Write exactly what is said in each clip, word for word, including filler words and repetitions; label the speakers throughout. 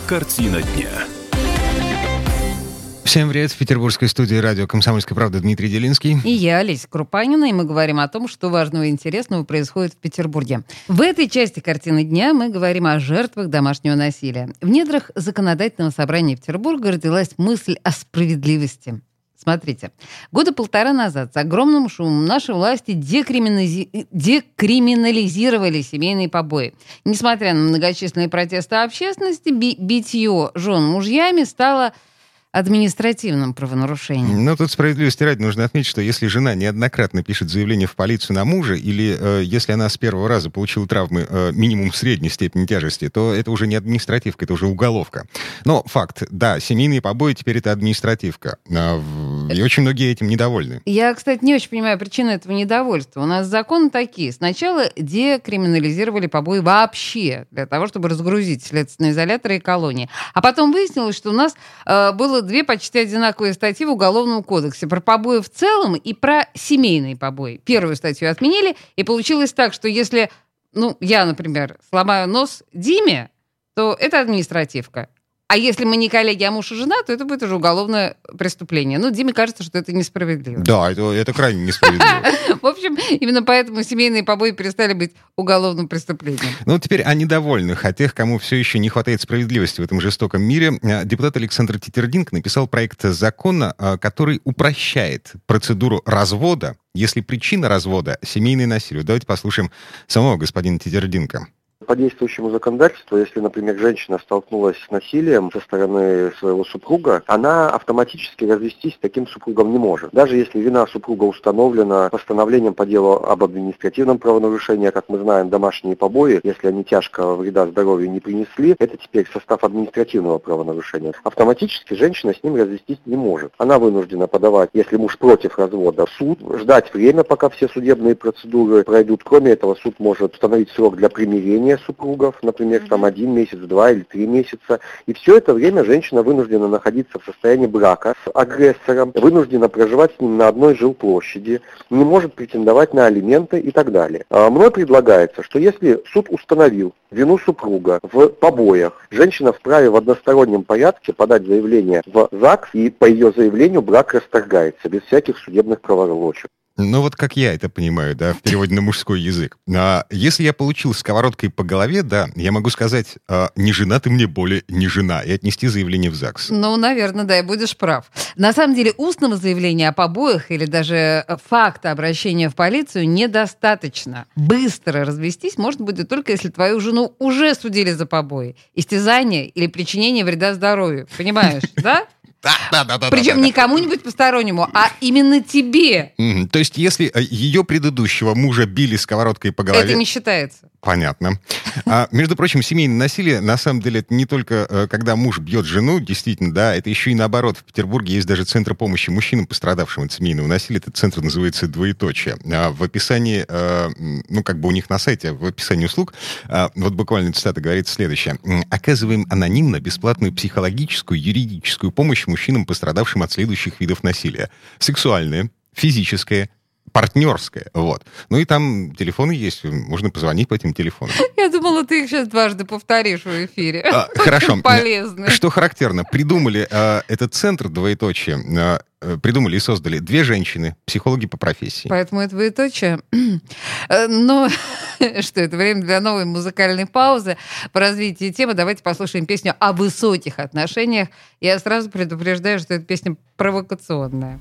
Speaker 1: Картина дня.
Speaker 2: Всем привет! В петербургской студии радио «Комсомольская правда» Дмитрий Делинский.
Speaker 3: И я, Олеся Крупанина, и мы говорим о том, что важного и интересного происходит в Петербурге. В этой части «Картины дня» мы говорим о жертвах домашнего насилия. В недрах законодательного собрания Петербурга родилась мысль о справедливости. Смотрите, года полтора назад с огромным шумом наши власти декриминализи... декриминализировали семейные побои. Несмотря на многочисленные протесты общественности, би... битье жен мужьями стало административным правонарушением.
Speaker 2: Но тут справедливости ради нужно отметить, что если жена неоднократно пишет заявление в полицию на мужа, или э, если она с первого раза получила травмы э, минимум средней степени тяжести, то это уже не административка, это уже уголовка. Но факт, да, семейные побои теперь это административка. А, и очень многие этим недовольны.
Speaker 3: Я, кстати, не очень понимаю причину этого недовольства. У нас законы такие. Сначала декриминализировали побои вообще, для того, чтобы разгрузить следственные изоляторы и колонии. А потом выяснилось, что у нас э, было две почти одинаковые статьи в Уголовном кодексе. Про побои в целом и про семейные побои. Первую статью отменили, и получилось так, что если, ну, я, например, сломаю нос Диме, то это административка. А если мы не коллеги, а муж и жена, то это будет уже уголовное преступление. Ну, Диме кажется, что это несправедливо.
Speaker 2: Да, это, это крайне несправедливо.
Speaker 3: В общем, именно поэтому семейные побои перестали быть уголовным преступлением.
Speaker 2: Ну, теперь о недовольных, о тех, кому все еще не хватает справедливости в этом жестоком мире. Депутат Александр Тетердинк написал проект закона, который упрощает процедуру развода, если причина развода — семейное насилие. Давайте послушаем самого господина Тетердинка.
Speaker 4: По действующему законодательству, если, например, женщина столкнулась с насилием со стороны своего супруга, она автоматически развестись с таким супругом не может. Даже если вина супруга установлена постановлением по делу об административном правонарушении, как мы знаем, домашние побои, если они тяжкого вреда здоровью не принесли, это теперь состав административного правонарушения. Автоматически женщина с ним развестись не может. Она вынуждена подавать, если муж против развода, в суд, ждать время, пока все судебные процедуры пройдут. Кроме этого, суд может установить срок для примирения супругов, например, там один месяц, два или три месяца. И все это время женщина вынуждена находиться в состоянии брака с агрессором, вынуждена проживать с ним на одной жилплощади, не может претендовать на алименты и так далее. А мной предлагается, что если суд установил вину супруга в побоях, женщина вправе в одностороннем порядке подать заявление в ЗАГС, и по ее заявлению брак расторгается без всяких судебных проволочек.
Speaker 2: Ну вот как я это понимаю, да, в переводе на мужской язык. А если я получил сковородкой по голове, да, я могу сказать, а, не жена ты мне более не жена, и отнести заявление в ЗАГС.
Speaker 3: Ну, наверное, да, и будешь прав. На самом деле устного заявления о побоях или даже факта обращения в полицию недостаточно. Быстро развестись можно будет только если твою жену уже судили за побои, истязание или причинение вреда здоровью. Понимаешь, да?
Speaker 2: Да, да, да, да.
Speaker 3: Причем
Speaker 2: да, да,
Speaker 3: не кому-нибудь постороннему, а именно тебе.
Speaker 2: Mm-hmm. То есть, если ее предыдущего мужа били сковородкой по голове...
Speaker 3: Это не считается.
Speaker 2: Понятно. А, между прочим, семейное насилие, на самом деле, это не только когда муж бьет жену, действительно, да, это еще и наоборот. В Петербурге есть даже центр помощи мужчинам, пострадавшим от семейного насилия. Этот центр называется «Двоеточие». А в описании, ну, как бы у них на сайте, в описании услуг, вот буквально цитата говорит следующее. «Оказываем анонимно бесплатную психологическую, юридическую помощь мужчинам, пострадавшим от следующих видов насилия. Сексуальное, физическое, партнерское, вот. Ну и там телефоны есть, можно позвонить по этим телефонам.
Speaker 3: Я думала, ты их сейчас дважды повторишь в эфире.
Speaker 2: А, хорошо.
Speaker 3: Полезно.
Speaker 2: Что характерно, придумали а, этот центр «Двоеточие», а, придумали и создали две женщины, психологи по профессии.
Speaker 3: Поэтому это «Двоеточие». Ну, что это, время для новой музыкальной паузы. По развитию темы давайте послушаем песню о высоких отношениях. Я сразу предупреждаю, что эта песня провокационная.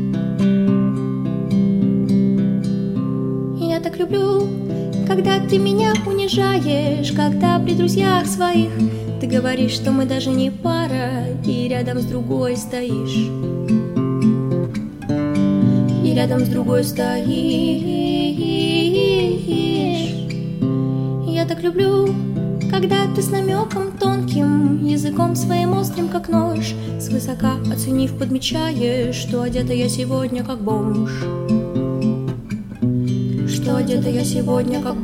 Speaker 5: Я так люблю, когда ты меня унижаешь, когда при друзьях своих ты говоришь, что мы даже не пара, и рядом с другой стоишь. И рядом с другой стоишь. Я так люблю, когда ты с намеком тонким, языком своим острым, как нож, свысока оценив, подмечаешь, что одета я сегодня как бомж. Что одета я сегодня как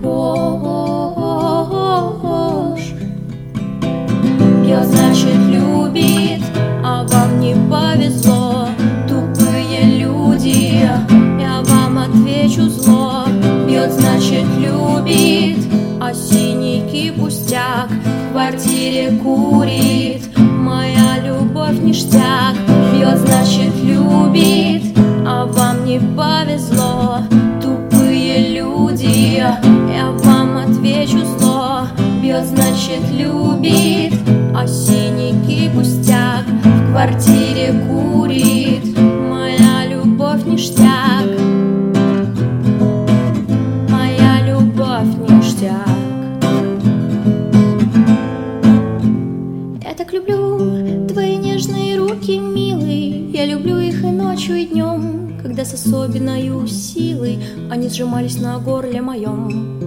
Speaker 5: бомж. Пьет, значит, любит, а вам не повезло. Тупые люди, я вам отвечу зло. Пьет, значит, любит, а синенький пустяк в квартире курит. Моя любовь ништяк, бьет, значит любит, а вам не повезло, тупые люди. Я вам отвечу зло, бьет, значит любит, а синенький пустяк в квартире курит. Моя любовь ништяк, моя любовь ништяк. Я так люблю твои нежные руки, милый. Я люблю их и ночью, и днем, когда с особенной силой они сжимались на горле моем.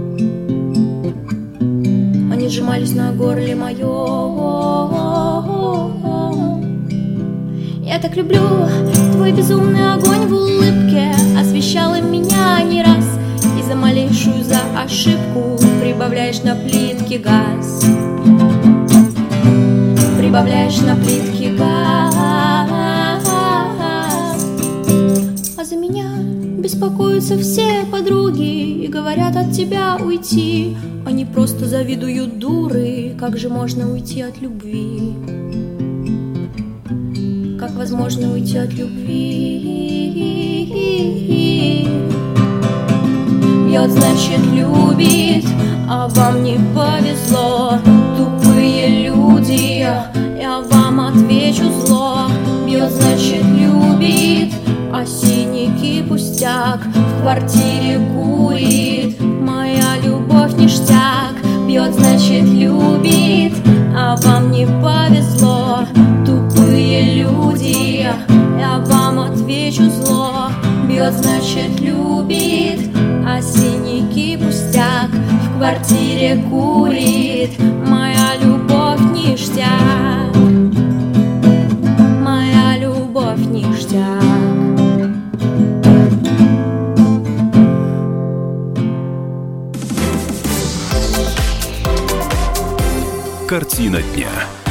Speaker 5: Они сжимались на горле моем. Я так люблю твой безумный огонь в улыбке, освещала меня не раз, и за малейшую за ошибку прибавляешь на плитке газ. Прибавляешь на плитке газ. А за меня беспокоятся все подруги и говорят от тебя уйти. Они просто завидуют, дуры, как же можно уйти от любви? Как возможно уйти от любви? Бьет, значит любит, а вам не повезло, тупые люди. Я вам отвечу зло, бьет, значит любит, а синенький пустяк в квартире курит. Моя любовь ништяк, бьет, значит любит, а вам не повезло, тупые люди. Я вам отвечу зло, бьет, значит любит, а синенький пустяк в квартире курит. Моя любовь ништяк, моя любовь ништяк.
Speaker 1: Картина дня.